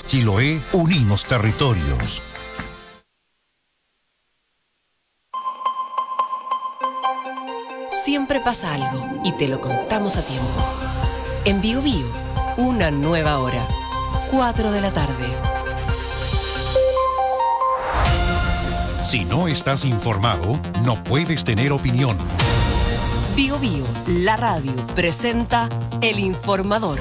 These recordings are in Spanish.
Chiloé, unimos territorios. Siempre pasa algo y te lo contamos a tiempo. En Bio Bio, una nueva hora, 4 de la tarde. Si no estás informado, no puedes tener opinión. Bio Bio, la radio, presenta El Informador.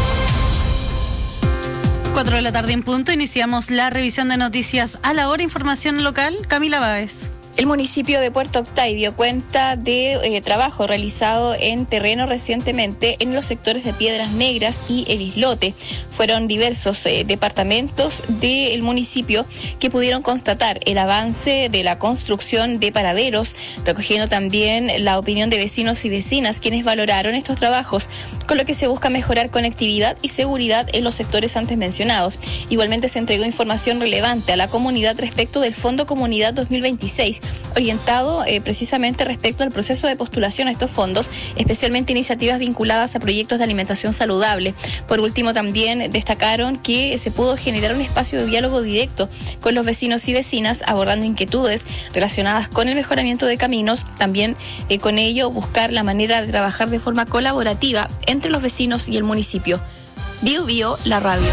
4 de la tarde en punto, iniciamos la revisión de noticias a la hora. Información local, Camila Báez. El municipio de Puerto Octay dio cuenta de trabajo realizado en terreno recientemente en los sectores de Piedras Negras y El Islote. Fueron diversos departamentos del municipio que pudieron constatar el avance de la construcción de paraderos, recogiendo también la opinión de vecinos y vecinas quienes valoraron estos trabajos, con lo que se busca mejorar conectividad y seguridad en los sectores antes mencionados. Igualmente se entregó información relevante a la comunidad respecto del Fondo Comunidad 2026, orientado precisamente respecto al proceso de postulación a estos fondos, especialmente iniciativas vinculadas a proyectos de alimentación saludable. Por último, también destacaron que se pudo generar un espacio de diálogo directo con los vecinos y vecinas, abordando inquietudes relacionadas con el mejoramiento de caminos, también con ello buscar la manera de trabajar de forma colaborativa entre los vecinos y el municipio. Bio Bio, la radio.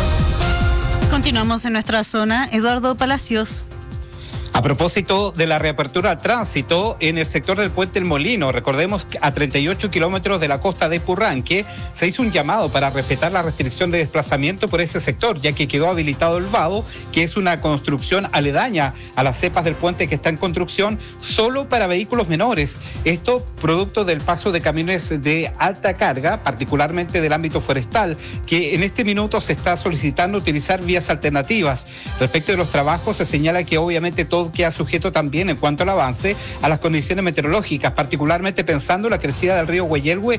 Continuamos en nuestra zona. Eduardo Palacios. A propósito de la reapertura al tránsito en el sector del Puente El Molino, recordemos que a 38 kilómetros de la costa de Purranque se hizo un llamado para respetar la restricción de desplazamiento por ese sector, ya que quedó habilitado el vado, que es una construcción aledaña a las cepas del puente que está en construcción, solo para vehículos menores. Esto producto del paso de camiones de alta carga, particularmente del ámbito forestal, que en este minuto se está solicitando utilizar vías alternativas. Respecto de los trabajos, se señala que obviamente todo queda sujeto también en cuanto al avance a las condiciones meteorológicas, particularmente pensando en la crecida del río Hueyelhue,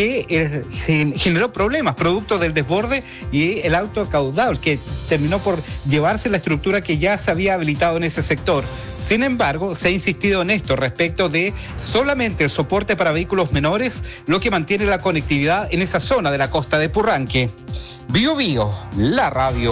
que se generó problemas producto del desborde y el alto caudal que terminó por llevarse la estructura que ya se había habilitado en ese sector. Sin embargo, se ha insistido en esto respecto de solamente el soporte para vehículos menores, lo que mantiene la conectividad en esa zona de la costa de Purranque. Bio Bio, la radio.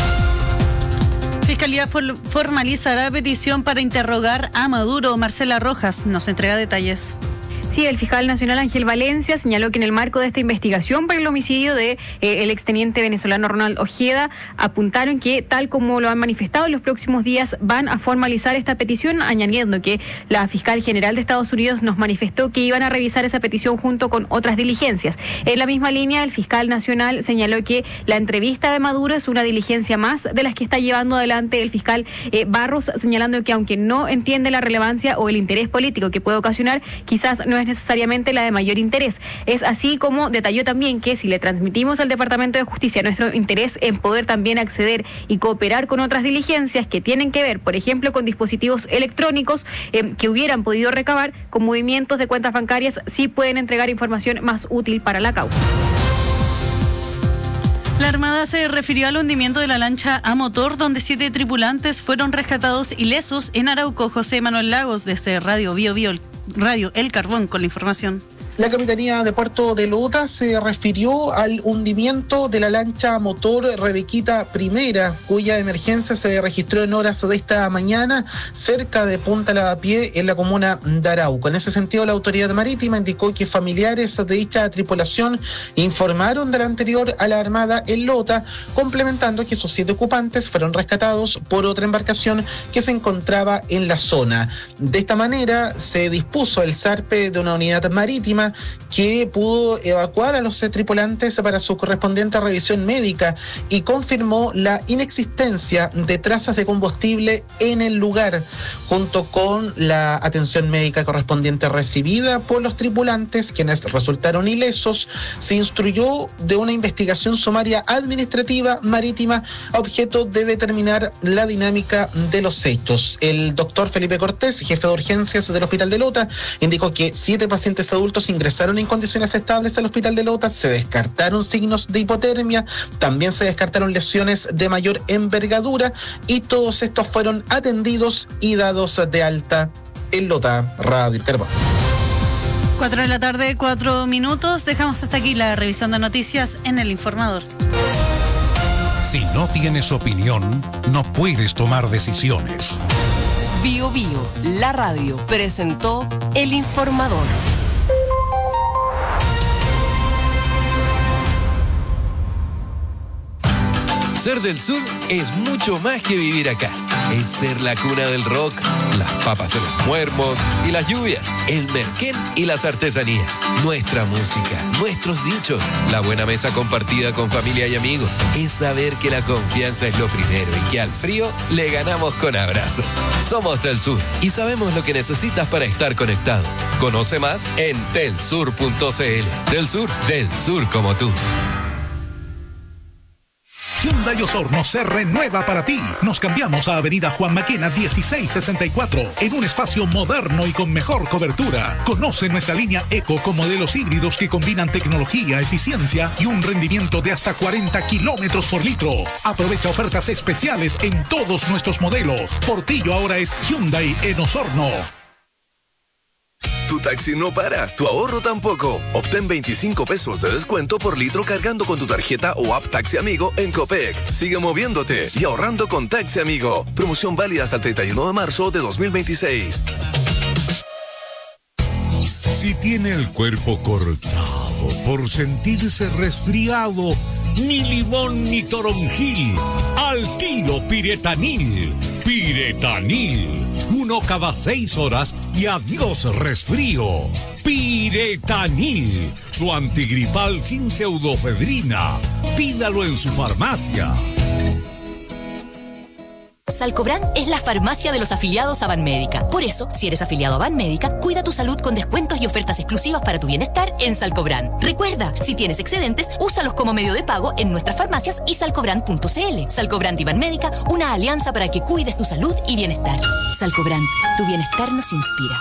Fiscalía formalizará petición para interrogar a Maduro. Marcela Rojas nos entrega detalles. Sí, el fiscal nacional Ángel Valencia señaló que en el marco de esta investigación por el homicidio de el exteniente venezolano Ronald Ojeda, apuntaron que, tal como lo han manifestado, en los próximos días van a formalizar esta petición, añadiendo que la fiscal general de Estados Unidos nos manifestó que iban a revisar esa petición junto con otras diligencias. En la misma línea, el fiscal nacional señaló que la entrevista de Maduro es una diligencia más de las que está llevando adelante el fiscal Barros, señalando que aunque no entiende la relevancia o el interés político que puede ocasionar, quizás no es necesariamente la de mayor interés. Es así como detalló también que si le transmitimos al Departamento de Justicia nuestro interés en poder también acceder y cooperar con otras diligencias que tienen que ver, por ejemplo, con dispositivos electrónicos que hubieran podido recabar con movimientos de cuentas bancarias, sí pueden entregar información más útil para la causa. La Armada se refirió al hundimiento de la lancha a motor, donde 7 tripulantes fueron rescatados ilesos en Arauco. José Manuel Lagos, desde Radio Bio Bio, Radio El Carbón, con la información. La Capitanía de Puerto de Lota se refirió al hundimiento de la lancha motor Rebequita I, cuya emergencia se registró en horas de esta mañana cerca de Punta Lavapié, en la comuna de Arauco. En ese sentido, la autoridad marítima indicó que familiares de dicha tripulación informaron de la anterior a la Armada en Lota, complementando que sus 7 ocupantes fueron rescatados por otra embarcación que se encontraba en la zona. De esta manera, se dispuso el zarpe de una unidad marítima que pudo evacuar a los tripulantes para su correspondiente revisión médica y confirmó la inexistencia de trazas de combustible en el lugar, junto con la atención médica correspondiente recibida por los tripulantes, quienes resultaron ilesos. Se instruyó de una investigación sumaria administrativa marítima a objeto de determinar la dinámica de los hechos. El doctor Felipe Cortés, jefe de urgencias del Hospital de Lota, indicó que 7 pacientes adultos ingresaron en condiciones estables al Hospital de Lota, se descartaron signos de hipotermia, también se descartaron lesiones de mayor envergadura y todos estos fueron atendidos y dados de alta en Lota. Radio El Carbón. 4 de la tarde, 4 minutos. Dejamos hasta aquí la revisión de noticias en El Informador. Si no tienes opinión, no puedes tomar decisiones. Bio Bio, la radio, presentó El Informador. Ser del sur es mucho más que vivir acá. Es ser la cuna del rock, las papas de los muermos y las lluvias, el merquén y las artesanías, nuestra música, nuestros dichos, la buena mesa compartida con familia y amigos. Es saber que la confianza es lo primero y que al frío le ganamos con abrazos. Somos del sur y sabemos lo que necesitas para estar conectado. Conoce más en telsur.cl. Del sur como tú. Hyundai Osorno se renueva para ti. Nos cambiamos a Avenida Juan Maquena 1664 en un espacio moderno y con mejor cobertura. Conoce nuestra línea Eco con modelos híbridos que combinan tecnología, eficiencia y un rendimiento de hasta 40 kilómetros por litro. Aprovecha ofertas especiales en todos nuestros modelos. Portillo ahora es Hyundai en Osorno. Tu taxi no para, tu ahorro tampoco. Obtén 25 pesos de descuento por litro cargando con tu tarjeta o app Taxi Amigo en Copec. Sigue moviéndote y ahorrando con Taxi Amigo. Promoción válida hasta el 31 de marzo de 2026. Si tiene el cuerpo cortado por sentirse resfriado, ni limón ni toronjil, al tiro Piretanil. Piretanil. 1 cada 6 horas y adiós resfrío. Piretanil, su antigripal sin pseudofedrina. Pídalo en su farmacia. Salcobran es la farmacia de los afiliados a Banmédica. Por eso, si eres afiliado a Banmédica, cuida tu salud con descuentos y ofertas exclusivas para tu bienestar en Salcobran. Recuerda, si tienes excedentes, úsalos como medio de pago en nuestras farmacias y salcobran.cl. Salcobran y Banmédica, una alianza para que cuides tu salud y bienestar. Salcobran, tu bienestar nos inspira.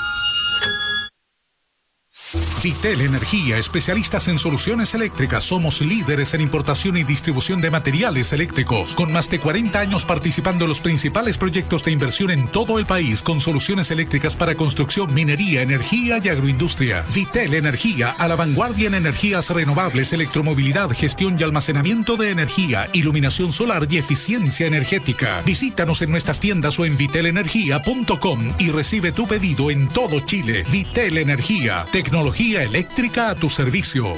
Vitel Energía, especialistas en soluciones eléctricas. Somos líderes en importación y distribución de materiales eléctricos. Con más de 40 años participando en los principales proyectos de inversión en todo el país, con soluciones eléctricas para construcción, minería, energía y agroindustria. Vitel Energía, a la vanguardia en energías renovables, electromovilidad, gestión y almacenamiento de energía, iluminación solar y eficiencia energética. Visítanos en nuestras tiendas o en vitelenergia.com y recibe tu pedido en todo Chile. Vitel Energía, tecnología eléctrica a tu servicio.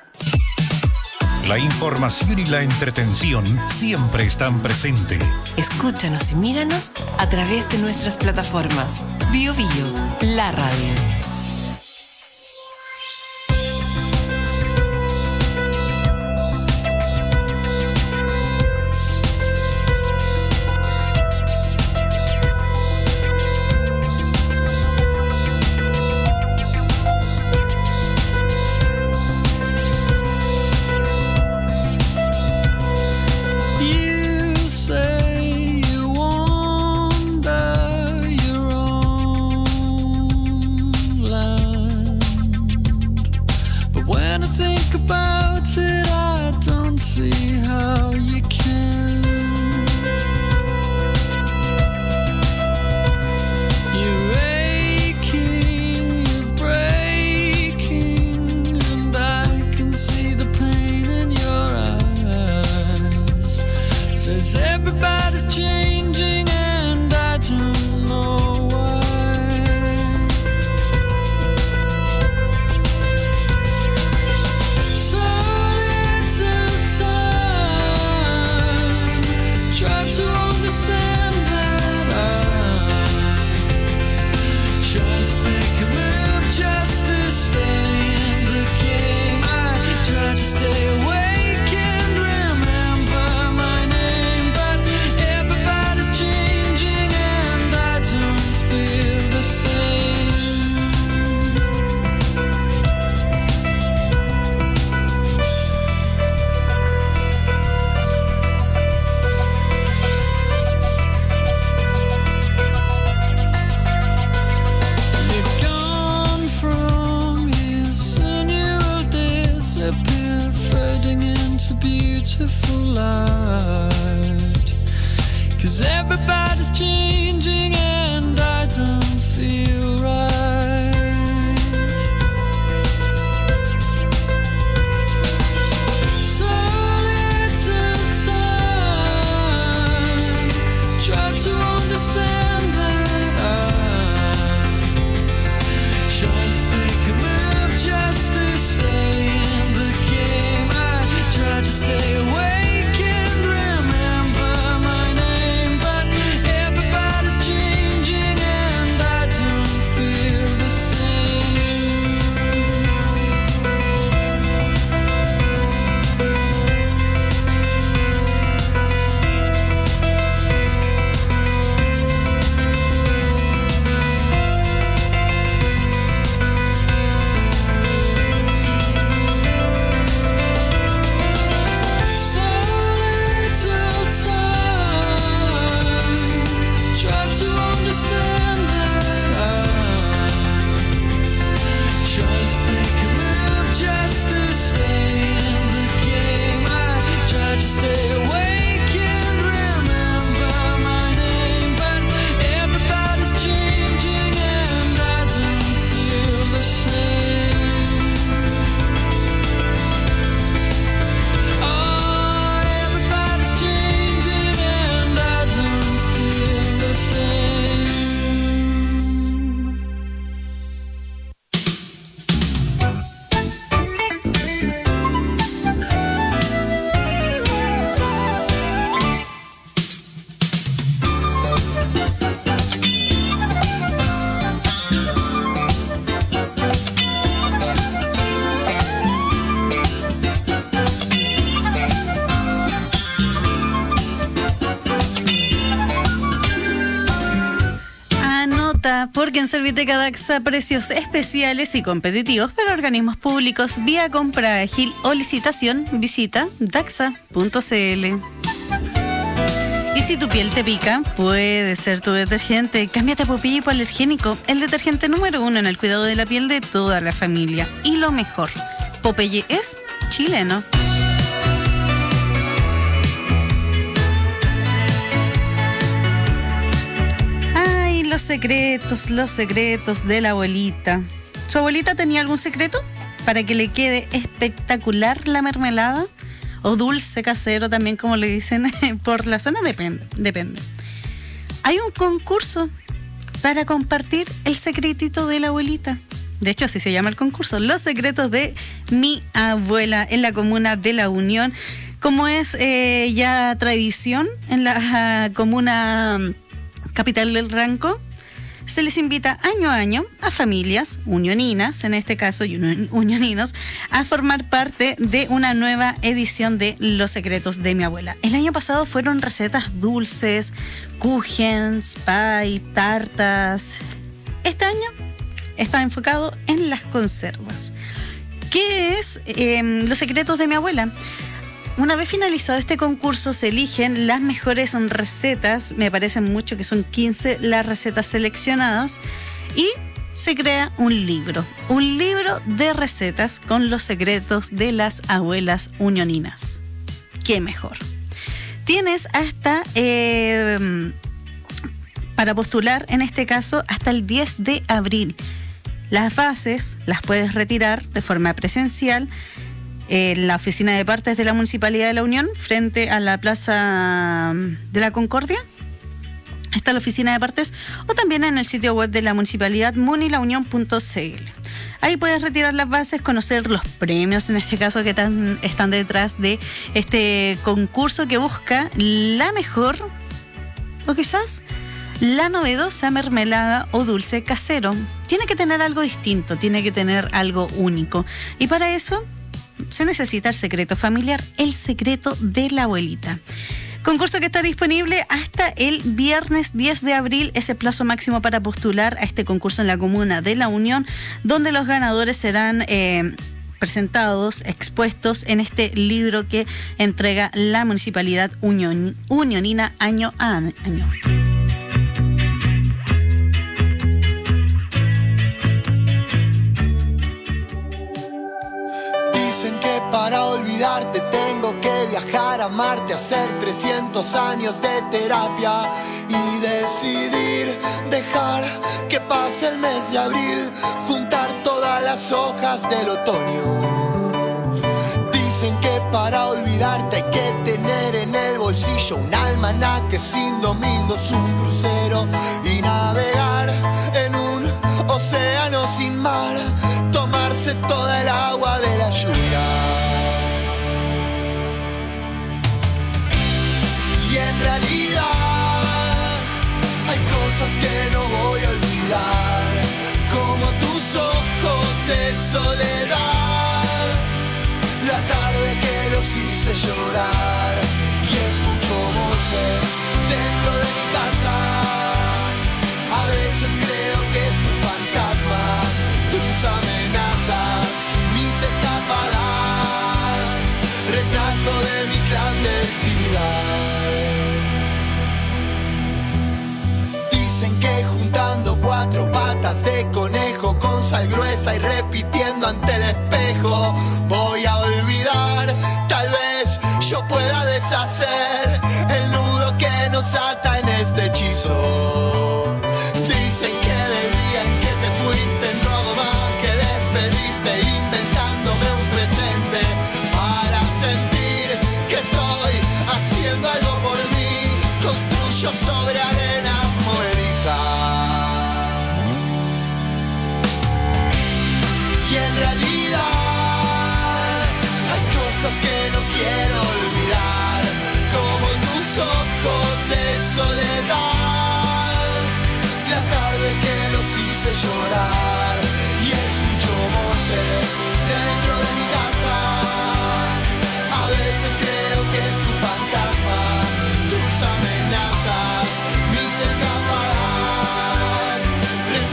La información y la entretención siempre están presentes. Escúchanos y míranos a través de nuestras plataformas. Bio Bio, la radio. Stay awake and remember my name, but everybody Daxa, porque en Serviteca Daxa precios especiales y competitivos para organismos públicos vía compra ágil o licitación. Visita daxa.cl. Y si tu piel te pica, puede ser tu detergente. Cámbiate a Popeye hipoalergénico, el detergente número 1 en el cuidado de la piel de toda la familia. Y lo mejor, Popeye es chileno. Ay, los secretos de la abuelita. ¿Su abuelita tenía algún secreto para que le quede espectacular la mermelada? O dulce casero también, como le dicen por la zona, depende. Hay un concurso para compartir el secretito de la abuelita. De hecho, así se llama el concurso, Los secretos de mi abuela, en la comuna de La Unión. Como es ya tradición en la comuna capital del Ranco, se les invita año a año a familias unioninas, en este caso unioninos, a formar parte de una nueva edición de Los secretos de mi abuela. El año pasado fueron recetas dulces, kuchens, pie, tartas. Este año está enfocado en las conservas. ¿Qué es Los secretos de mi abuela? Una vez finalizado este concurso, se eligen las mejores recetas, me parecen mucho que son 15 las recetas seleccionadas, y se crea un libro de recetas con los secretos de las abuelas unioninas. ¿Qué mejor? Tienes hasta, para postular en este caso, hasta el 10 de abril. Las bases las puedes retirar de forma presencial en la oficina de partes de la Municipalidad de La Unión, frente a la Plaza de la Concordia. Está la oficina de partes, o también en el sitio web de la Municipalidad, munilaunión.cl. Ahí puedes retirar las bases, conocer los premios, en este caso, que están detrás de este concurso que busca la mejor, o quizás la novedosa mermelada o dulce casero. Tiene que tener algo distinto, tiene que tener algo único. Y para eso se necesita el secreto familiar, el secreto de la abuelita. Concurso que está disponible hasta el viernes 10 de abril, es el plazo máximo para postular a este concurso en la comuna de La Unión, donde los ganadores serán presentados, expuestos en este libro que entrega la Municipalidad Unionina año a año. Para olvidarte tengo que viajar a Marte, hacer 300 años de terapia y decidir dejar que pase el mes de abril, juntar todas las hojas del otoño. Dicen que para olvidarte hay que tener en el bolsillo un almanaque sin domingos, un crucero y navegar en un océano sin mar, tomarse toda el agua de la lluvia. Y en realidad hay cosas que no voy a olvidar, como tus ojos de soledad, la tarde que los hice llorar, y escucho voces dentro de mi casa. A veces creo que es tu fantasma, tus amenazas, mis escapadas, retrato de mi clandestinidad. Dicen que juntando 4 patas de conejo con sal gruesa y repitiendo ante el espejo voy a olvidar. Tal vez yo pueda deshacer el nudo que nos ata en este hechizo. Dicen que del día en que te fuiste no hago más que despedirte, inventándome un presente para sentir que estoy haciendo algo por mí. Construyo sobre arenas movedizas. Y en realidad hay cosas que no quiero olvidar, como tus ojos de soledad, la tarde que los hice llorar, y escucho voces dentro de mi casa. A veces creo que es tu fantasma, tus amenazas, mis escapadas,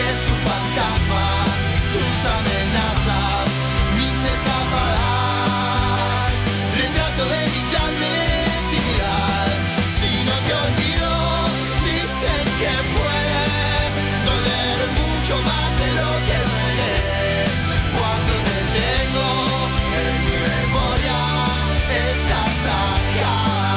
que es tu fantasma, tus amenazas, mis escapadas, retrato de mi clandestinidad. Si no te olvido, dicen que puede doler mucho más de lo que duele. Cuando te tengo en mi memoria, estás acá.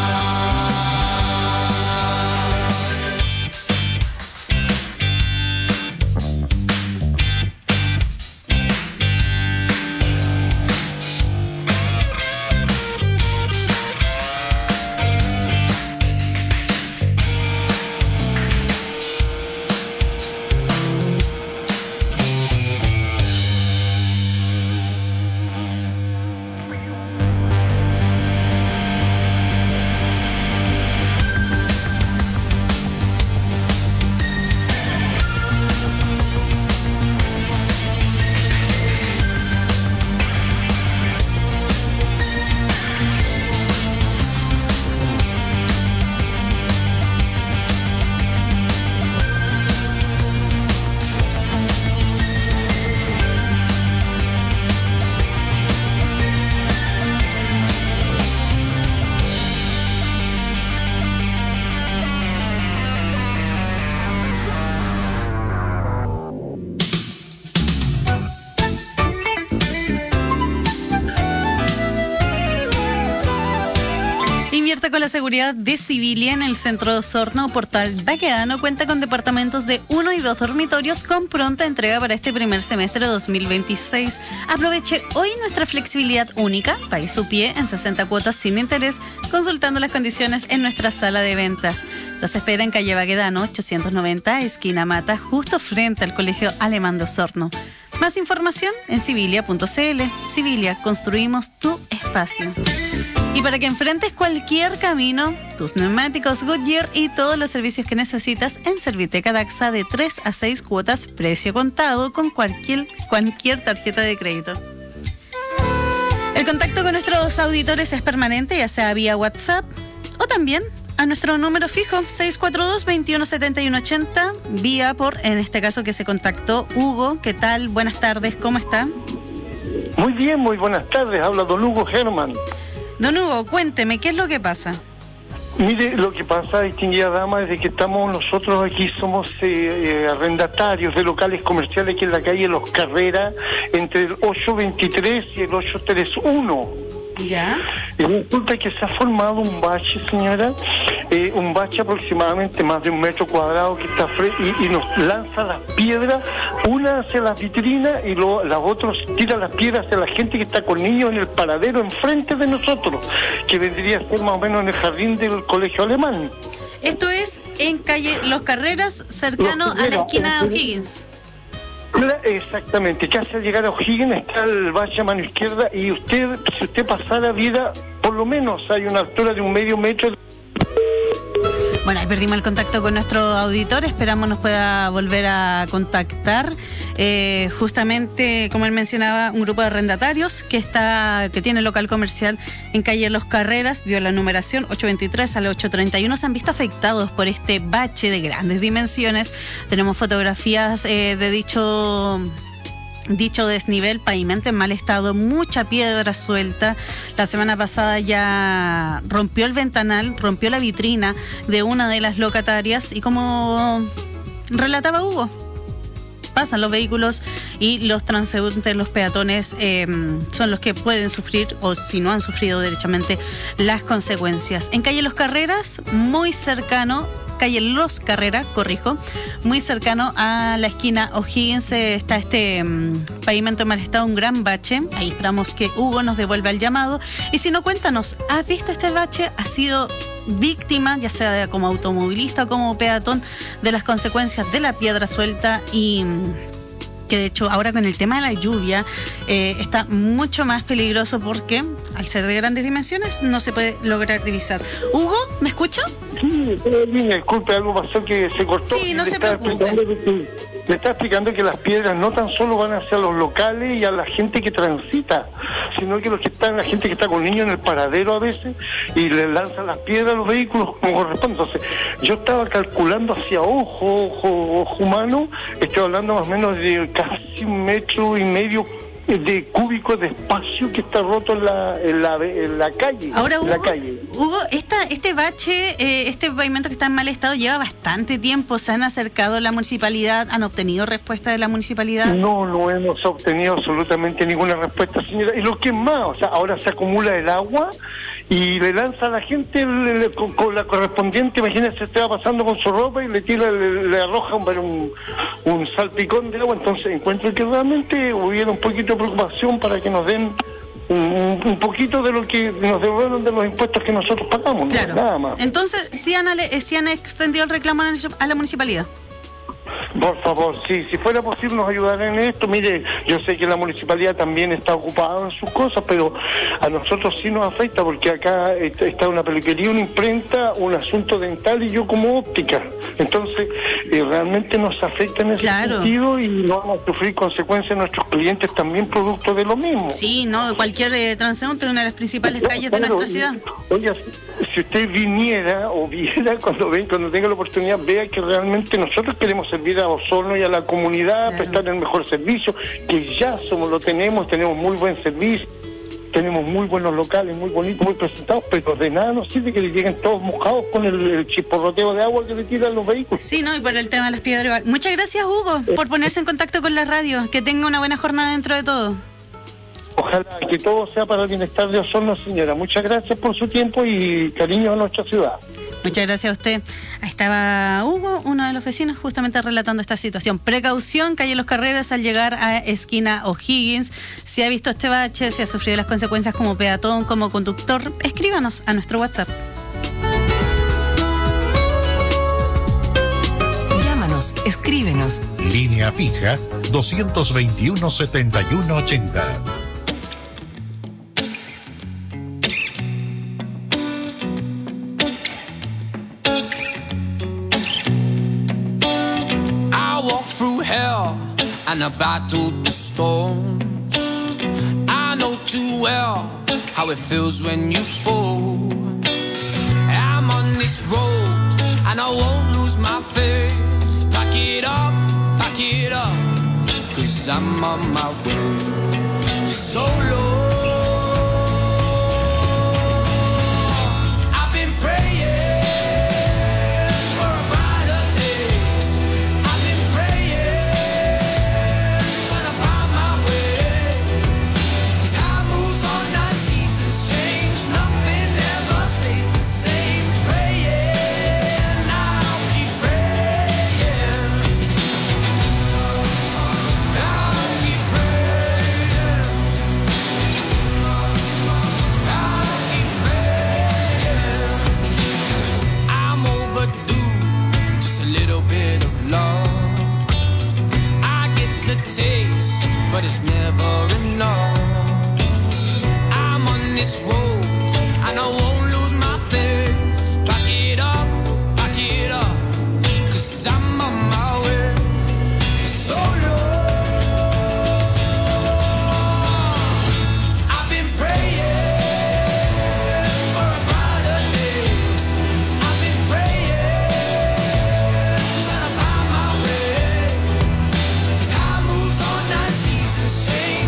Con la seguridad de Civilia en el centro de Osorno, Portal Baquedano cuenta con departamentos de 1 y 2 dormitorios con pronta entrega para este primer semestre de 2026. Aproveche hoy nuestra flexibilidad única, pague su pie en 60 cuotas sin interés, consultando las condiciones en nuestra sala de ventas. Los espera en calle Baquedano 890, esquina Mata, justo frente al Colegio Alemán de Osorno. Más información en civilia.cl. Civilia, construimos tu espacio. Y para que enfrentes cualquier camino, tus neumáticos Goodyear y todos los servicios que necesitas en Serviteca Daxa de 3 a 6 cuotas, precio contado con cualquier tarjeta de crédito. El contacto con nuestros auditores es permanente, ya sea vía WhatsApp o también a nuestro número fijo 642-217180, vía por, en este caso que se contactó Hugo. ¿Qué tal? Buenas tardes, ¿cómo está? Muy bien, muy buenas tardes, habla don Hugo Germán. Don Hugo, cuénteme, ¿qué es lo que pasa? Mire, lo que pasa, distinguida dama, es de que estamos nosotros aquí, somos arrendatarios de locales comerciales aquí en la calle Los Carreras, entre el 823 y el 831. ¿Ya? Y resulta que se ha formado un bache, señora, un bache aproximadamente más de 1 metro cuadrado que está y nos lanza las piedras, una hacia las vitrinas y las otras tira las piedras hacia la gente que está con niños en el paradero enfrente de nosotros, que vendría a ser más o menos en el jardín del Colegio Alemán. Esto es en calle Los Carreras, cercano a la esquina de O'Higgins. Exactamente, casi al llegar a O'Higgins está el bache a mano izquierda y si usted pasara vida, por lo menos hay una altura de 1/2 metro. Bueno, ahí perdimos el contacto con nuestro auditor, esperamos nos pueda volver a contactar. Justamente, como él mencionaba, un grupo de arrendatarios que tiene local comercial en calle Los Carreras, dio la numeración 823 al 831, se han visto afectados por este bache de grandes dimensiones. Tenemos fotografías de dicho desnivel, pavimento en mal estado, mucha piedra suelta. La semana pasada ya rompió el ventanal, rompió la vitrina de una de las locatarias y, como relataba Hugo, pasan los vehículos y los transeúntes, los peatones son los que pueden sufrir, o si no han sufrido derechamente, las consecuencias. En calle Los Carreras, muy cercano, calle Los Carreras, muy cercano a la esquina O'Higgins, está este pavimento en mal estado, un gran bache. Ahí esperamos que Hugo nos devuelva el llamado. Y si no, cuéntanos, ¿has visto este bache? ¿Has sido víctima, ya sea como automovilista o como peatón, de las consecuencias de la piedra suelta? Y que de hecho ahora con el tema de la lluvia está mucho más peligroso porque al ser de grandes dimensiones no se puede lograr divisar. Hugo, ¿me escucha? Sí, disculpe, algo pasó que se cortó. Sí, no se preocupe. Le está explicando que las piedras no tan solo van hacia los locales y a la gente que transita, sino que la gente que está con niños en el paradero a veces y le lanzan las piedras a los vehículos como corresponde. Entonces, yo estaba calculando hacia ojo humano, estoy hablando más o menos de casi 1,5 metros de cúbico de espacio que está roto en la calle. Ahora, en Hugo, la calle. Hugo, este bache, este pavimento que está en mal estado lleva bastante tiempo. ¿Se han acercado a la municipalidad? ¿Han obtenido respuesta de la municipalidad? No hemos obtenido absolutamente ninguna respuesta, señora. Y lo que es más, o sea, ahora se acumula el agua y le lanza a la gente con la correspondiente. Imagínese, se va pasando con su ropa y le arroja un salpicón de agua. Entonces encuentro que realmente hubiera un poquito de preocupación para que nos den un poquito de lo que nos devuelven de los impuestos que nosotros pagamos. Claro. Nada más. Entonces, ¿sí han extendido el reclamo a la municipalidad? Por favor, sí, si fuera posible nos ayudar en esto. Mire, yo sé que la municipalidad también está ocupada en sus cosas, pero a nosotros sí nos afecta porque acá está una peluquería, una imprenta, un asunto dental y yo como óptica. Entonces, realmente nos afecta en ese sentido y no vamos a sufrir consecuencias nuestros clientes también producto de lo mismo. Sí, no, cualquier transeúnte en una de las principales calles de nuestra ciudad. Oye, si usted viniera o viera cuando tenga la oportunidad, vea que realmente nosotros queremos servir a Osorno y a la comunidad, prestar el mejor servicio, que ya lo tenemos muy buen servicio, tenemos muy buenos locales, muy bonitos, muy presentados, pero de nada nos sirve que le lleguen todos mojados con el chisporroteo de agua que le tiran los vehículos. Sí, no, y por el tema de las piedras. Muchas gracias, Hugo, por ponerse en contacto con la radio. Que tenga una buena jornada dentro de todo. Ojalá que todo sea para el bienestar de Osorno, señora. Muchas gracias por su tiempo y cariño a nuestra ciudad. Muchas gracias a usted. Ahí estaba Hugo, uno de los vecinos, justamente relatando esta situación. Precaución, calle Los Carreras al llegar a esquina O'Higgins. Si ha visto este bache, si ha sufrido las consecuencias como peatón, como conductor, escríbanos a nuestro WhatsApp. Llámanos, escríbenos. Línea fija 221-7180. And I battled the storms. I know too well how it feels when you fall. I'm on this road and I won't lose my faith. Pack it up, 'cause I'm on my way for so long. I've been praying for a brighter day. I've been praying, trying to find my way. Time moves on, our seasons change, nothing ever stays the same. Praying, I'll keep praying. I'll keep praying. I'll keep praying. I'm overdue, just a little bit of love. I get the taste, but it's never enough. I'm on this road, and I won't lose my faith. Back it up, 'cause I'm on my way for so long. I've been praying for a brighter day. I've been praying, trying to find my way. Time moves on, our seasons change.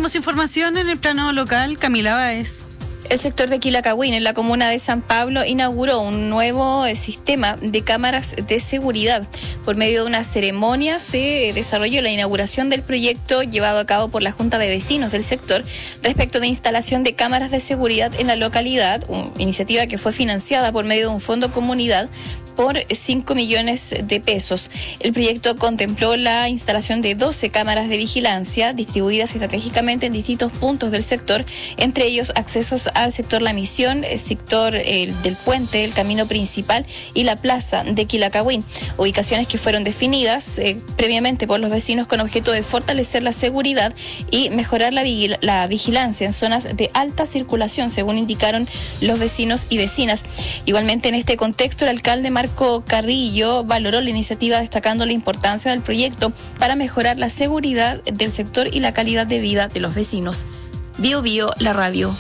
tenemos información en el plano local. Camila Báez. El sector de Quilacagüín, en la comuna de San Pablo, inauguró un nuevo sistema de cámaras de seguridad. Por medio de una ceremonia se desarrolló la inauguración del proyecto llevado a cabo por la Junta de Vecinos del sector respecto de instalación de cámaras de seguridad en la localidad, una iniciativa que fue financiada por medio de un fondo comunidad por 5 millones de pesos. El proyecto contempló la instalación de 12 cámaras de vigilancia distribuidas estratégicamente en distintos puntos del sector, entre ellos accesos al sector La Misión, el sector del puente, el camino principal y la plaza de Quilacagüín. Ubicaciones que fueron definidas previamente por los vecinos con objeto de fortalecer la seguridad y mejorar la vigilancia en zonas de alta circulación, según indicaron los vecinos y vecinas. Igualmente, en este contexto, el alcalde Marco Carrillo valoró la iniciativa destacando la importancia del proyecto para mejorar la seguridad del sector y la calidad de vida de los vecinos. Bio Bio, la radio.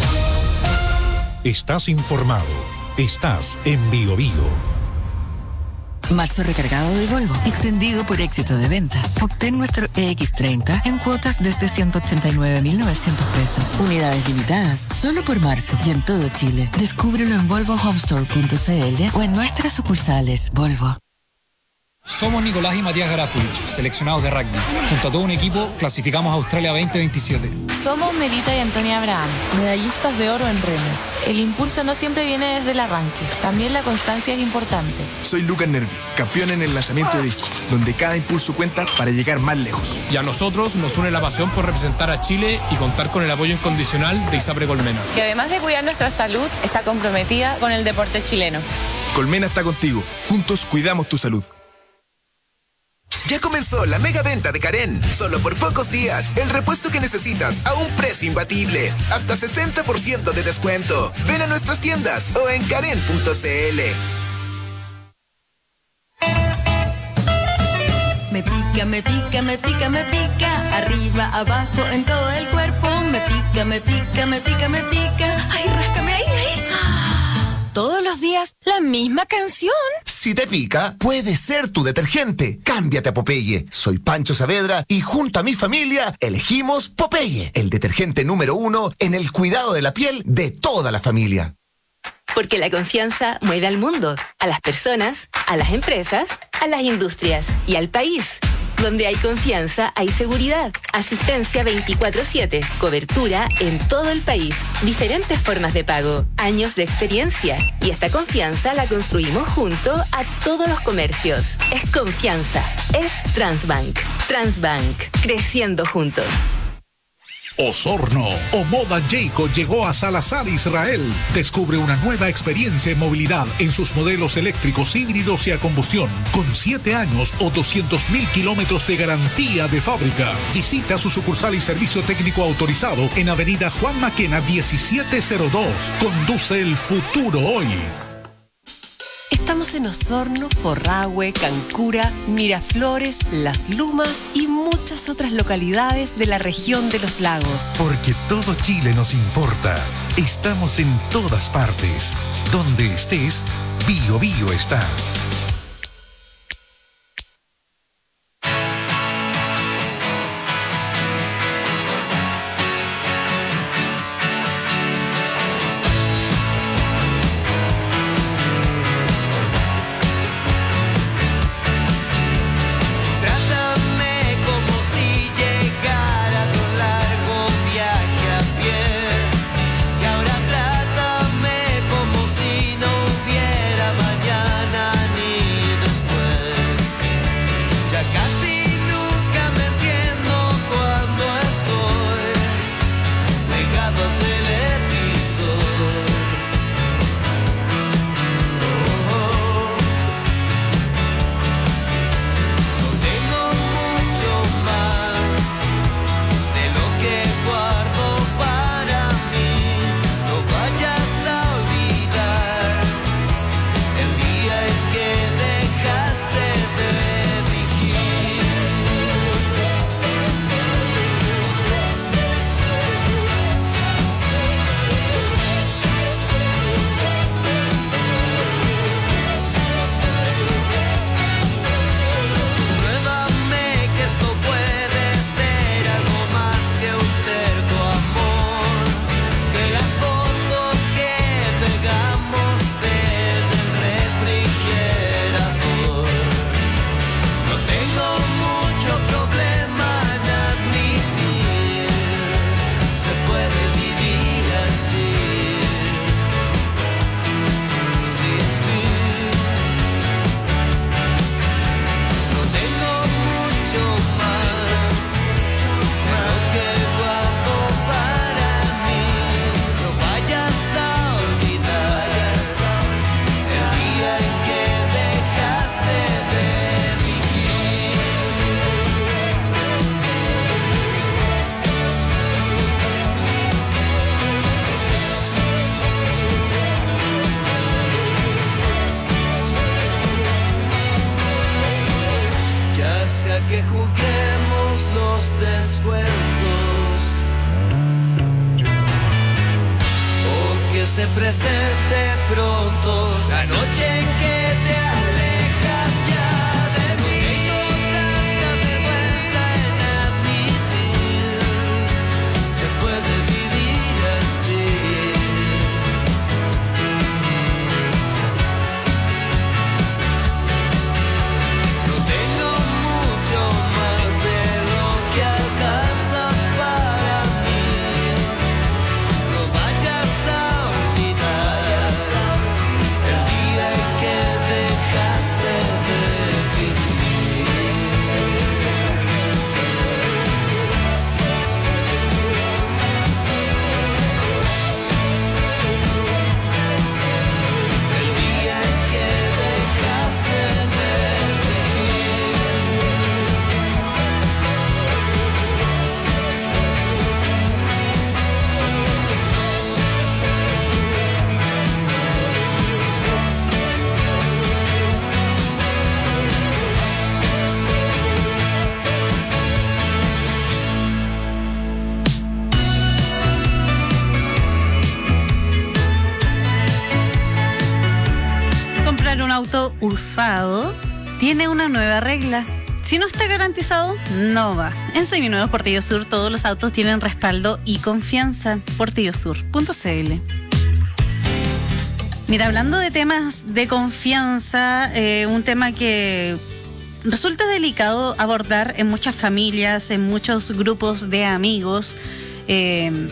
Estás informado. Estás en Bio Bio. Marzo recargado de Volvo, extendido por éxito de ventas. Obtén nuestro EX30 en cuotas desde 189.900 pesos. Unidades limitadas, solo por marzo y en todo Chile. Descúbrelo en volvohomestore.cl o en nuestras sucursales. Volvo. Somos Nicolás y Matías Garafovich, seleccionados de rugby. Junto a todo un equipo, clasificamos a Australia 2027. Somos Melita y Antonia Abraham, medallistas de oro en remo. El impulso no siempre viene desde el arranque, también la constancia es importante. Soy Lucas Nervi, campeón en el lanzamiento de disco, donde cada impulso cuenta para llegar más lejos. Y a nosotros nos une la pasión por representar a Chile y contar con el apoyo incondicional de Isapre Colmena, Que además de cuidar nuestra salud, está comprometida con el deporte chileno. Colmena está contigo, juntos cuidamos tu salud. Ya comenzó la mega venta de Karen. Solo por pocos días, el repuesto que necesitas a un precio imbatible. Hasta 60% de descuento. Ven a nuestras tiendas o en karen.cl. Me pica, me pica, me pica, me pica. Arriba, abajo, en todo el cuerpo. Me pica, me pica, me pica, me pica. Ay, ráscame ahí, ahí. Todos los días, la misma canción. Si te pica, puede ser tu detergente. Cámbiate a Popeye. Soy Pancho Saavedra y junto a mi familia elegimos Popeye, el detergente número 1 en el cuidado de la piel de toda la familia. Porque la confianza mueve al mundo, a las personas, a las empresas, a las industrias y al país. Donde hay confianza, hay seguridad. Asistencia 24/7. Cobertura en todo el país. Diferentes formas de pago. Años de experiencia. Y esta confianza la construimos junto a todos los comercios. Es confianza. Es Transbank. Transbank. Creciendo juntos. Osorno o Moda Jayco llegó a Salazar, Israel. Descubre una nueva experiencia en movilidad en sus modelos eléctricos, híbridos y a combustión, con 7 años o 200.000 kilómetros de garantía de fábrica. Visita su sucursal y servicio técnico autorizado en Avenida Juan Maquena 1702. Conduce el futuro hoy. Estamos en Osorno, Forrahue, Cancura, Miraflores, Las Lumas y muchas otras localidades de la región de los lagos. Porque todo Chile nos importa. Estamos en todas partes. Donde estés, Bio Bio está. Ahora trátame como si no hubiera mañana. que juguemos los descuentos. O que se presente pronto la noche en que te alejas ya de mí. Tengo tanta vergüenza en admitir, se puede vivir así. No tengo mucho más de lo que alcanza para mí. No vayas a olvidar el día en que dejaste de vivir. El día en que dejaste de Comprar un auto usado tiene una nueva regla. Si no está garantizado, no va. En Seminuevos Portillo Sur todos los autos tienen respaldo y confianza. portillosur.cl. Mira, hablando de temas de confianza, un tema que resulta delicado abordar en muchas familias, en muchos grupos de amigos, es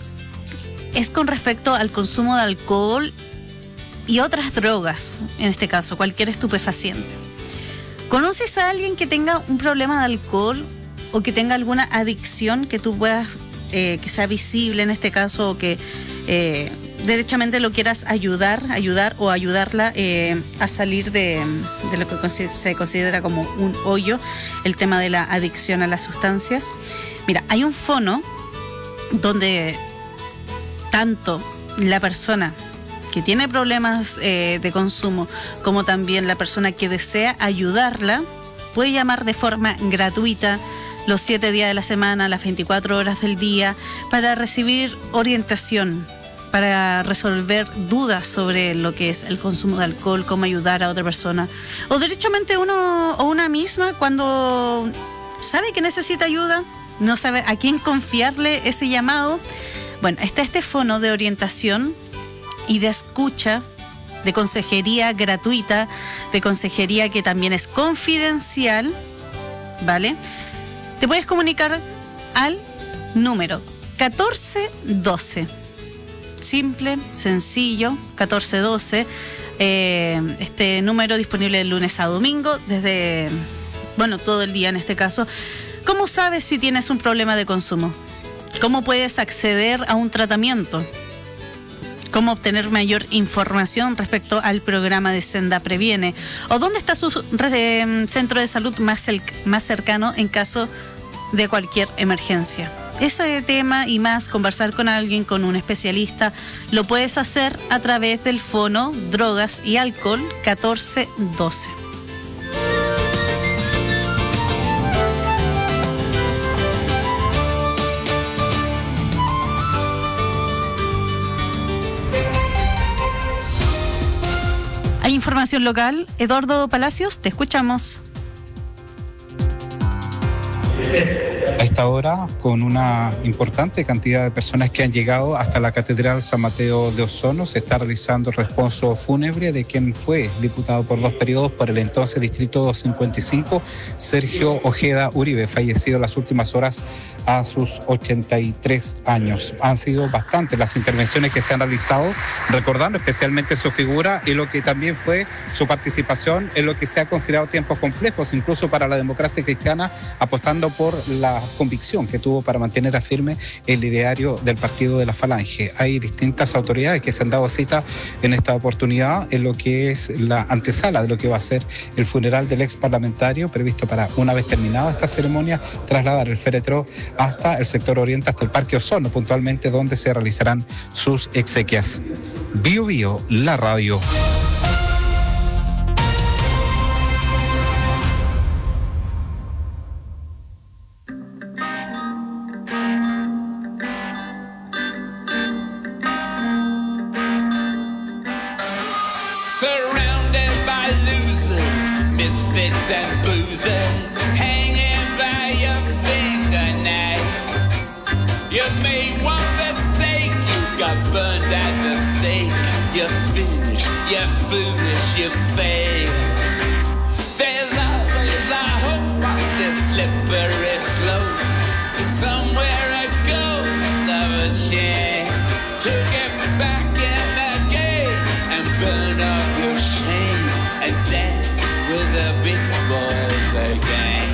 con respecto al consumo de alcohol y otras drogas, en este caso, cualquier estupefaciente. ¿Conoces a alguien que tenga un problema de alcohol o que tenga alguna adicción que tú puedas, que sea visible en este caso, o que derechamente lo quieras ayudar o ayudarla a salir de lo que se considera como un hoyo, el tema de la adicción a las sustancias? Mira, hay un fono donde tanto la persona que tiene problemas de consumo, como también la persona que desea ayudarla, puede llamar de forma gratuita los 7 días de la semana, las 24 horas del día, para recibir orientación, para resolver dudas sobre lo que es el consumo de alcohol, cómo ayudar a otra persona, o derechamente uno o una misma cuando sabe que necesita ayuda, no sabe a quién confiarle ese llamado. Bueno, está este fono de orientación y de escucha, de consejería gratuita, de consejería que también es confidencial, ¿vale? Te puedes comunicar al número 1412. Simple, sencillo, 1412. Este número disponible de lunes a domingo, desde, todo el día en este caso. ¿Cómo sabes si tienes un problema de consumo? ¿Cómo puedes acceder a un tratamiento? ¿Cómo obtener mayor información respecto al programa de Senda Previene? ¿O dónde está su centro de salud más cercano en caso de cualquier emergencia? Ese tema y más, conversar con alguien, con un especialista, lo puedes hacer a través del fono Drogas y Alcohol 1412. Hay información local. Eduardo Palacios, te escuchamos. A esta hora, con una importante cantidad de personas que han llegado hasta la Catedral San Mateo de Osorno, se está realizando el responso fúnebre de quien fue diputado por 2 periodos por el entonces Distrito 255, Sergio Ojeda Uribe, fallecido en las últimas horas a sus 83 años. Han sido bastantes las intervenciones que se han realizado, recordando especialmente su figura y lo que también fue su participación en lo que se ha considerado tiempos complejos, incluso para la democracia cristiana, apostando por la convicción que tuvo para mantener a firme el ideario del partido de la Falange. Hay distintas autoridades que se han dado cita en esta oportunidad en lo que es la antesala de lo que va a ser el funeral del ex parlamentario, previsto para, una vez terminada esta ceremonia, trasladar el féretro hasta el sector oriente, hasta el Parque Osorno, puntualmente donde se realizarán sus exequias. Bio Bio, la radio. bits and bruises hanging by your fingernails. You made one mistake, you got burned at the stake. You're finished, you're foolish, you fail. There's always a hope on this slippery slope. Somewhere a ghost of a chance to get back in the game and burn up your shame and dance with the big boys again.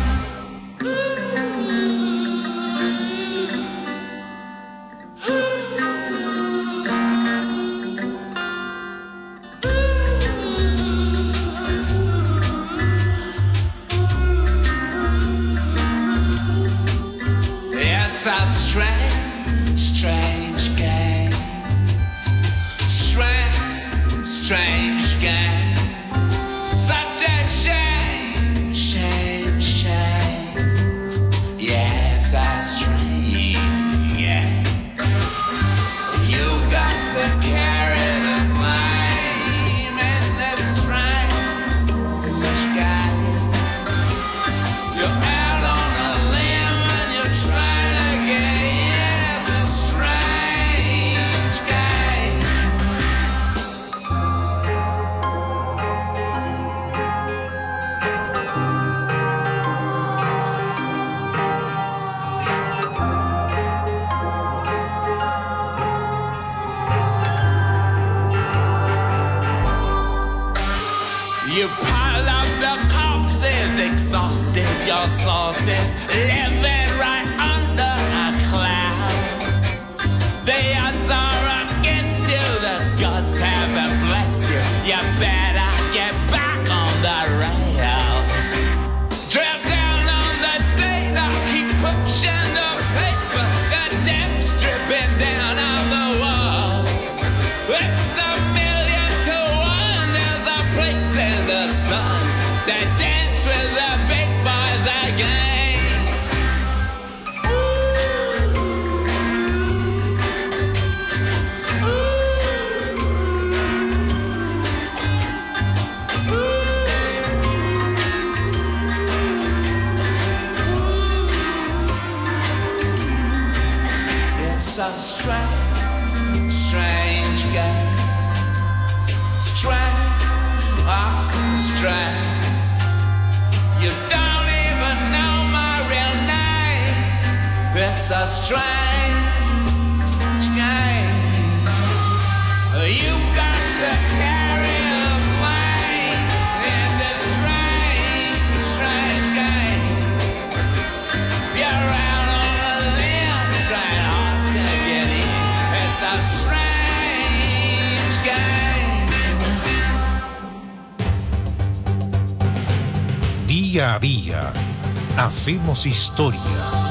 Yes, a strange, strange game. Strange, strange game. Such a shame, shame, shame. Yes, a strange game. You got to carry the blame in this strange game. You're out on a limb and you're trying to get in. It's a strange game. You pile up the corpses, exhausted your sources, living right under a cloud. The odds are against you, the gods haven't blessed you. You better get back on the rails. Drill down on the data, keep pushing the paper, the depth stripping down on the walls. It's 1,000,000 to 1, there's a place in the sun to dance with the big boys again. It's a strange, strange game. Strange, oh, so strange. You don't even know my real name. It's a strange game. You got to carry a blame in this strange, strange game. You're out on a limb trying hard to get in. It's a strange game. Día a día, hacemos historia.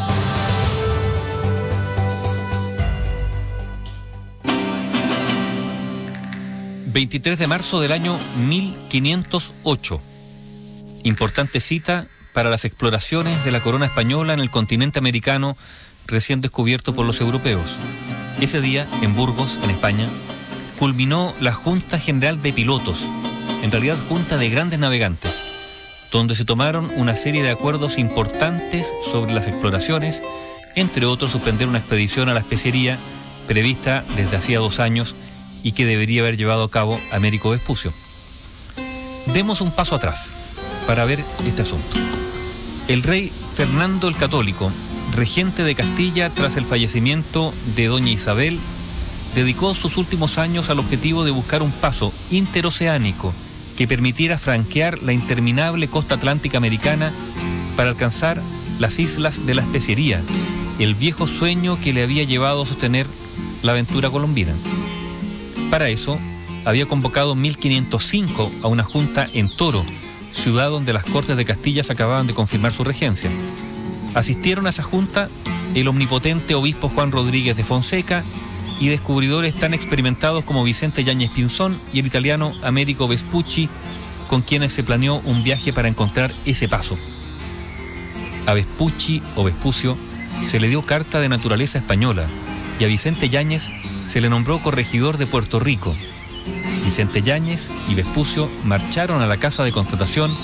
...23 de marzo del año 1508... importante cita para las exploraciones de la corona española en el continente americano recién descubierto por los europeos. Ese día, en Burgos, en España, culminó la Junta General de Pilotos, en realidad Junta de Grandes Navegantes, donde se tomaron una serie de acuerdos importantes sobre las exploraciones, entre otros suspender una expedición a la especería prevista desde hacía 2 años y que debería haber llevado a cabo Américo Vespucio. Demos un paso atrás para ver este asunto. El rey Fernando el Católico, regente de Castilla tras el fallecimiento de doña Isabel, dedicó sus últimos años al objetivo de buscar un paso interoceánico que permitiera franquear la interminable costa atlántica americana para alcanzar las islas de la especiería, el viejo sueño que le había llevado a sostener la aventura colombina. Para eso, había convocado en 1505 a una junta en Toro, ciudad donde las Cortes de Castilla se acababan de confirmar su regencia. Asistieron a esa junta el omnipotente obispo Juan Rodríguez de Fonseca y descubridores tan experimentados como Vicente Yáñez Pinzón y el italiano Americo Vespucci, con quienes se planeó un viaje para encontrar ese paso. A Vespucci o Vespucio se le dio carta de naturaleza española y a Vicente Yáñez se le nombró corregidor de Puerto Rico. Vicente Yáñez y Vespucio marcharon a la casa de contratación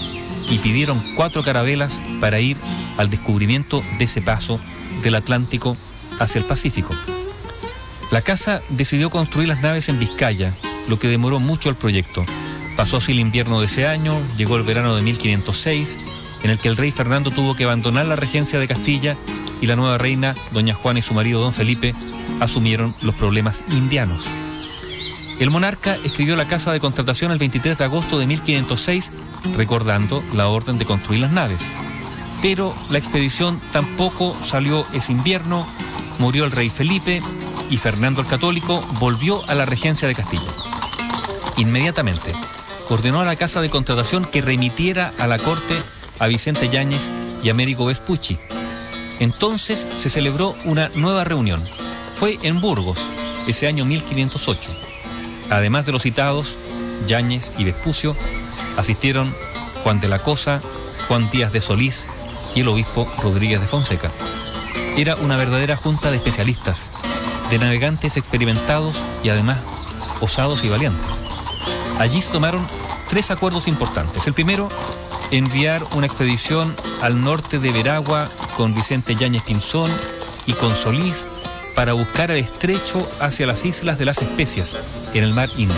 y pidieron 4 carabelas para ir al descubrimiento de ese paso del Atlántico hacia el Pacífico. La casa decidió construir las naves en Vizcaya, lo que demoró mucho el proyecto. Pasó así el invierno de ese año, llegó el verano de 1506, en el que el rey Fernando tuvo que abandonar la regencia de Castilla y la nueva reina, doña Juana, y su marido, don Felipe, asumieron los problemas indianos. El monarca escribió la carta de contratación el 23 de agosto de 1506, recordando la orden de construir las naves. Pero la expedición tampoco salió ese invierno, murió el rey Felipe y Fernando el Católico volvió a la regencia de Castilla. Inmediatamente ordenó a la casa de contratación que remitiera a la corte a Vicente Yáñez y Américo Vespucci. Entonces se celebró una nueva reunión. Fue en Burgos, ese año 1508. Además de los citados, Yáñez y Vespucio, asistieron Juan de la Cosa, Juan Díaz de Solís y el obispo Rodríguez de Fonseca. Era una verdadera junta de especialistas, de navegantes experimentados y además osados y valientes. Allí se tomaron 3 acuerdos importantes. El primero, enviar una expedición al norte de Veragua con Vicente Yáñez Pinzón y con Solís para buscar el estrecho hacia las islas de las Especias, en el mar Índico.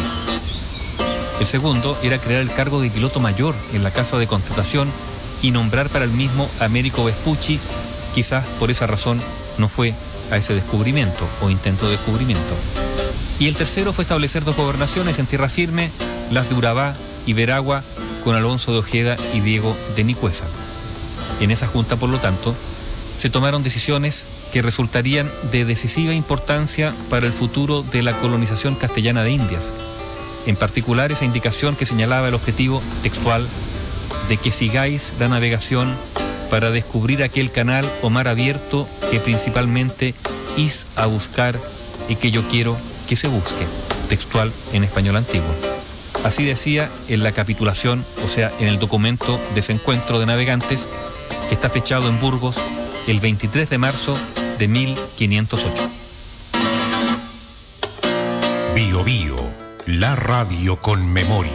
El segundo era crear el cargo de piloto mayor en la casa de contratación y nombrar para el mismo Américo Vespucci. Quizás por esa razón no fue a ese descubrimiento o intento de descubrimiento. Y el tercero fue establecer 2 gobernaciones en tierra firme, las de Urabá y Veragua, con Alonso de Ojeda y Diego de Nicuesa. En esa junta, por lo tanto, se tomaron decisiones que resultarían de decisiva importancia para el futuro de la colonización castellana de Indias. En particular, esa indicación que señalaba el objetivo textual de que sigáis la navegación para descubrir aquel canal o mar abierto que principalmente is a buscar y que yo quiero que se busque, textual en español antiguo. Así decía en la capitulación, o sea, en el documento de ese encuentro de navegantes que está fechado en Burgos el 23 de marzo de 1508. Bio Bio, la radio con memoria.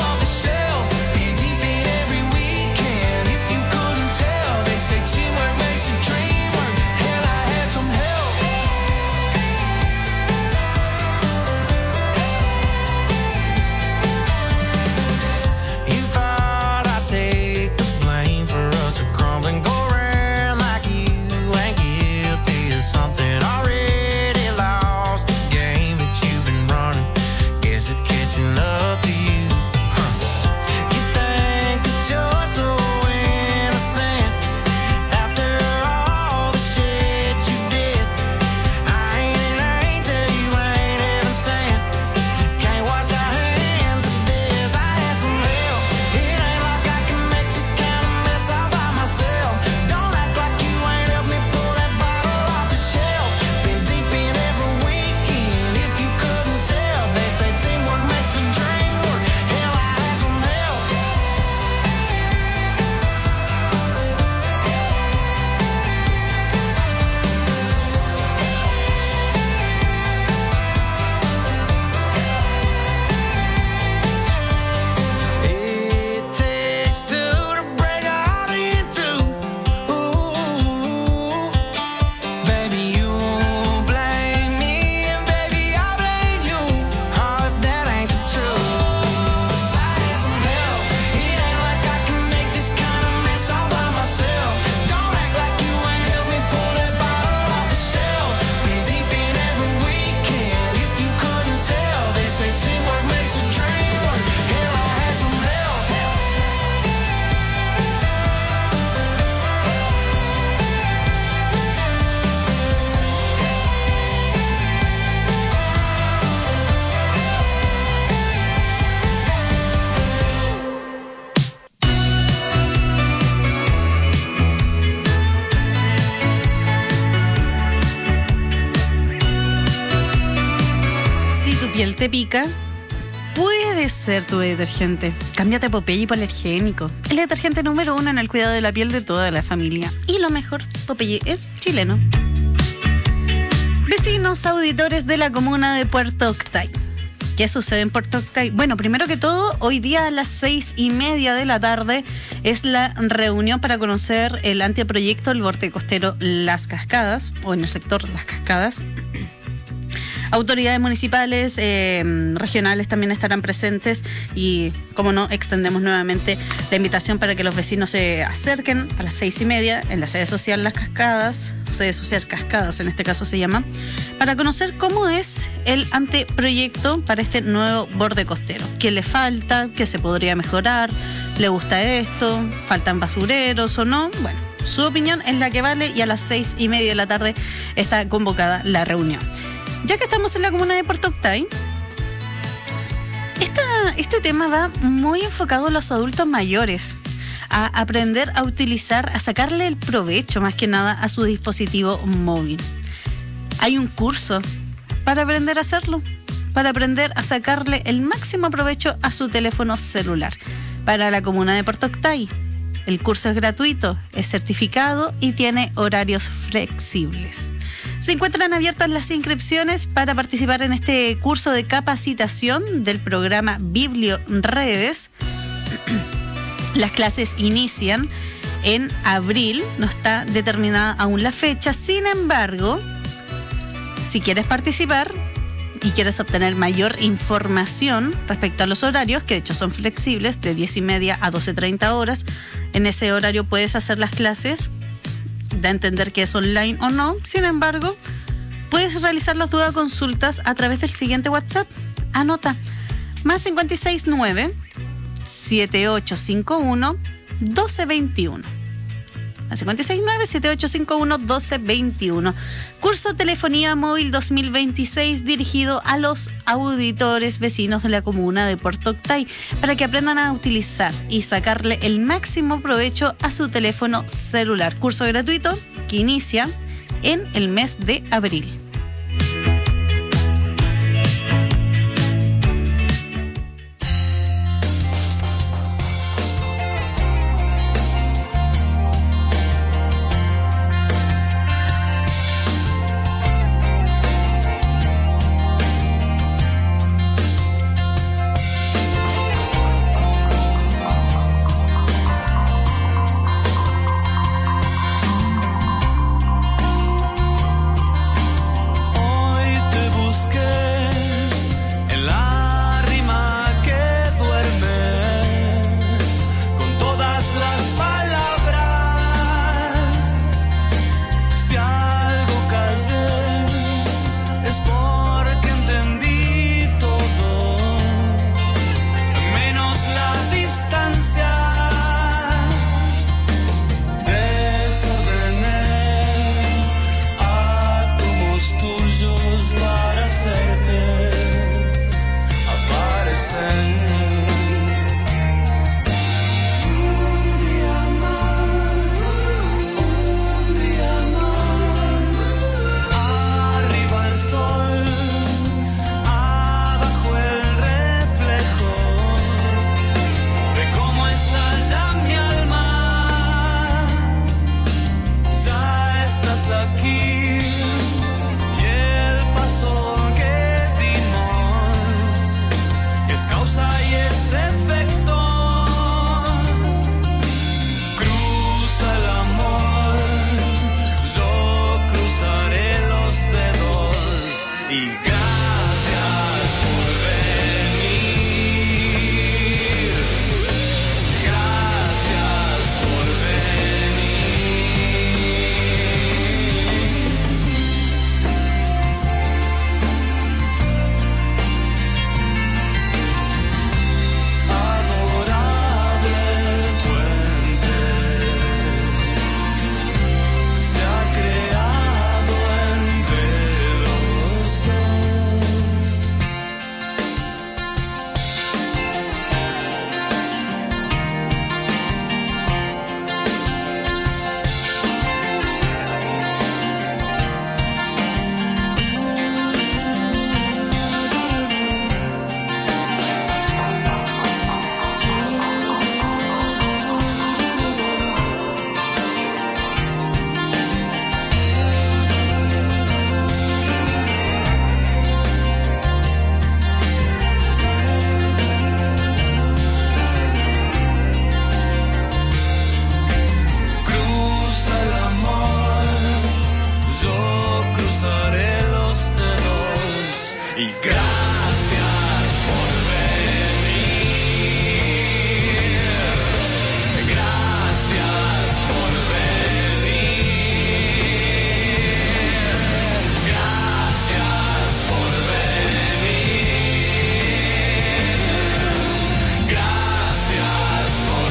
Teamwork piel te pica, puede ser tu detergente. Cámbiate a Popeye hipoalergénico, el detergente número 1 en el cuidado de la piel de toda la familia. Y lo mejor, Popeye es chileno. Vecinos auditores de la comuna de Puerto Octay. ¿Qué sucede en Puerto Octay? Bueno, primero que todo, hoy día a las 6:30 de la tarde es la reunión para conocer el anteproyecto del borde costero Las Cascadas, o en el sector Las Cascadas. Autoridades municipales, regionales también estarán presentes y, como no, extendemos nuevamente la invitación para que los vecinos se acerquen a las 6:30 en la sede social Las Cascadas, sede social Cascadas en este caso se llama, para conocer cómo es el anteproyecto para este nuevo borde costero. ¿Qué le falta? ¿Qué se podría mejorar? ¿Le gusta esto? ¿Faltan basureros o no? Bueno, su opinión es la que vale y a las 6:30 de la tarde está convocada la reunión. Ya que estamos en la comuna de Puerto Octay, este tema va muy enfocado a los adultos mayores, a aprender a utilizar, a sacarle el provecho más que nada a su dispositivo móvil. Hay un curso para aprender a hacerlo, para aprender a sacarle el máximo provecho a su teléfono celular. Para la comuna de Puerto Octay, el curso es gratuito, es certificado y tiene horarios flexibles. Se encuentran abiertas las inscripciones para participar en este curso de capacitación del programa BiblioRedes. Las clases inician en abril, no está determinada aún la fecha. Sin embargo, si quieres participar y quieres obtener mayor información respecto a los horarios, que de hecho son flexibles, de 10:30 a 12:30 horas, en ese horario puedes hacer las clases. Da a entender que es online o no. Sin embargo, puedes realizar las dudas consultas a través del siguiente WhatsApp. Anota: más 569 7851 1221. Más 569 7851 1221. Curso Telefonía Móvil 2026 dirigido a los auditores vecinos de la comuna de Puerto Octay para que aprendan a utilizar y sacarle el máximo provecho a su teléfono celular. Curso gratuito que inicia en el mes de abril. Se ha creado entre los dos. venir. Gracias por venir. Gracias por venir. Gracias por venir. Gracias por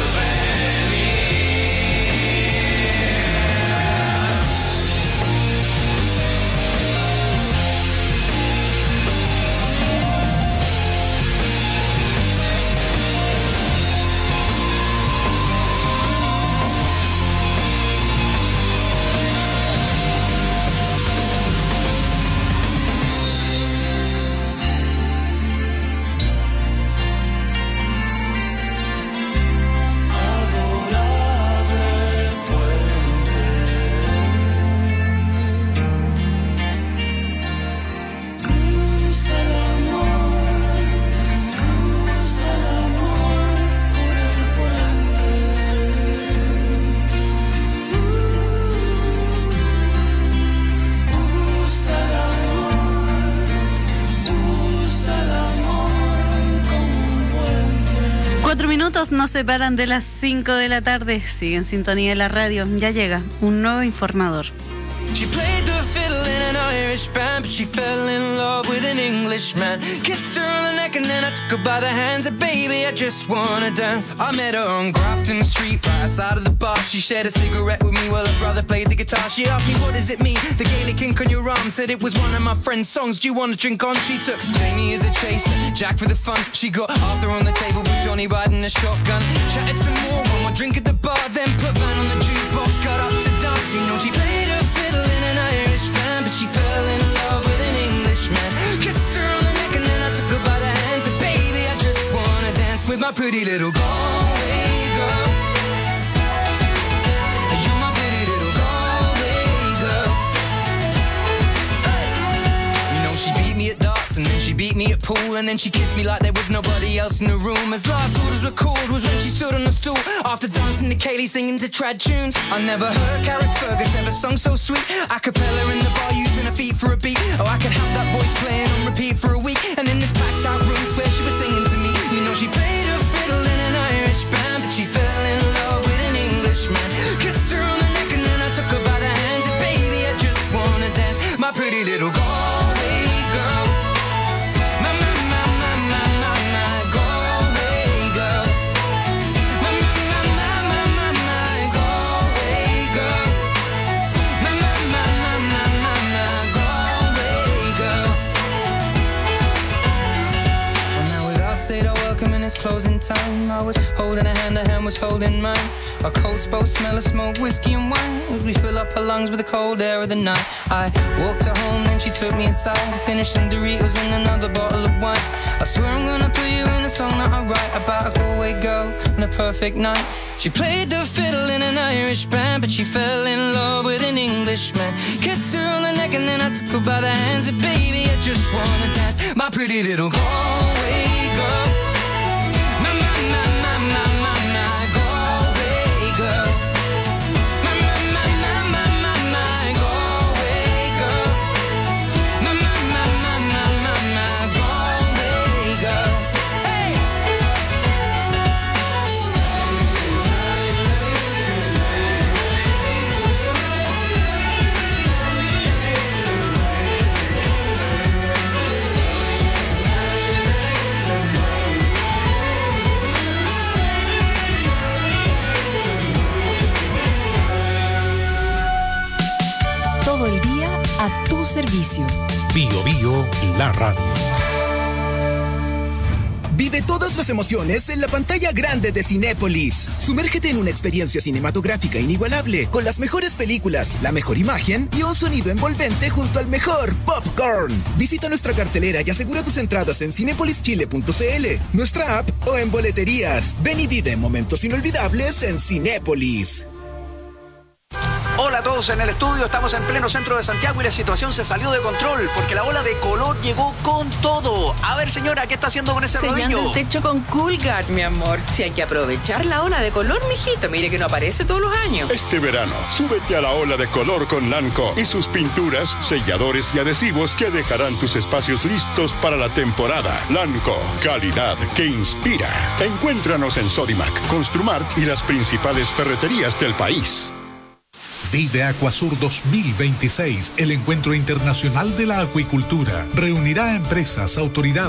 Nos separan de las 5 de la tarde. Sigue en sintonía de la radio. Ya llega un nuevo informador. She played the fiddle in an Irish band, but she fell in love with an Englishman. Kissed her on the neck and then I took her by the hands. And baby, I just wanna dance. I met her on Grafton Street, right outside of the bar. She shared a cigarette with me while her brother played the guitar. She asked me, what does it mean? The Gaelic ink on your arm. Said it was one of my friend's songs. Do you want to drink on? She took Jamie as a chaser, Jack for the fun. She got Arthur on the table with Johnny riding a shotgun. Chatted some more, one more drink at the bar. Then put Van on the jukebox, got up to dance. You know she played her fiddle in an Irish band, but she fell in love with an Englishman. Kissed her on the neck and then I took her by the hands. And baby, I just wanna dance with my pretty little Galway girl. You're my pretty little Galway girl. You know she beat me at darts and then she beat me at pool, and then she kissed me like there was nobody else in the room. As last orders were called was when she stood on the stool after dancing to Kaylee singing to trad tunes. I never heard Carrick Fergus ever sung so sweet. A cappella in the bar using her feet for a beat. Oh, I could have that voice playing on repeat for a week. And in this packed out room where she was singing to me. You know she played her fiddle in an Irish band, but she fell in love with an Englishman. Kissed her on the neck and then I took her by the hands. And baby, I just wanna dance, my pretty little Galway girl. My Galway girl. My Galway girl. My Galway girl. Well, now with our Seder welcome and it's closing time, I was holding her hand was holding mine. Our coats both smell of smoke, whiskey and wine, as we fill up her lungs with the cold air of the night. I walked her home, then she took me inside, finished some Doritos and another bottle of wine. I swear I'm gonna put you in a song that I write about a Galway girl and a perfect night. She played the fiddle in an Irish band, but she fell in love with an Englishman. Kissed her on the neck and then I took her by the hands. And baby, I just wanna dance, my pretty little Galway girl. My Galway girl. My Galway girl. My Galway girl. Hey! Todo el día a tu servicio. Bio Bio, la radio. Vive todas las emociones en la pantalla grande de Cinépolis. Sumérgete en una experiencia cinematográfica inigualable, con las mejores películas, la mejor imagen y un sonido envolvente junto al mejor popcorn. Visita nuestra cartelera y asegura tus entradas en cinepolischile.cl, nuestra app o en boleterías. Ven y vive momentos inolvidables en Cinépolis. Hola Hola a todos en el estudio, estamos en pleno centro de Santiago y la situación se salió de control porque la ola de calor llegó con todo. A ver, señora, ¿qué está haciendo con ese Sellando rodillo? el techo con Coolguard, mi amor. Si hay que aprovechar la ola de color, mijito. Mire que no aparece todos los años. Este verano, súbete a la ola de color con Lanco y sus pinturas, selladores y adhesivos que dejarán tus espacios listos para la temporada. Lanco, calidad que inspira. Encuéntranos en Sodimac, Construmart y las principales ferreterías del país. Vive Acuasur 2026, el encuentro internacional de la acuicultura. Reunirá a empresas, autoridades,